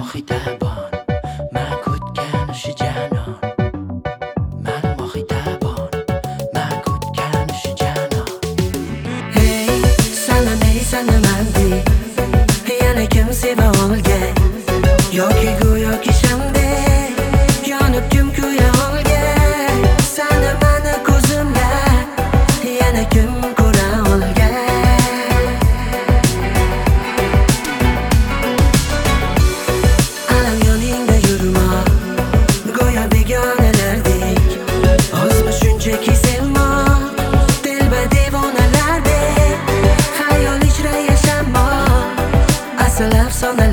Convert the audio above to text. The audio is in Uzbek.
mohi tabon man kutgan o'sha janon, mani mohi tabon man kutgan o'sha janon. Hey, sana mandi yana kim seva olgan yoki go'yoki shamdek yonib kim kuya olgan. Sana mani ko'zimda yana kim ko'ra olgan. Alam yoningda yurma go'yo begonalardek, ozmi shunchaki sevma dilba devonalardek. Xayol ichra yashama asl afsona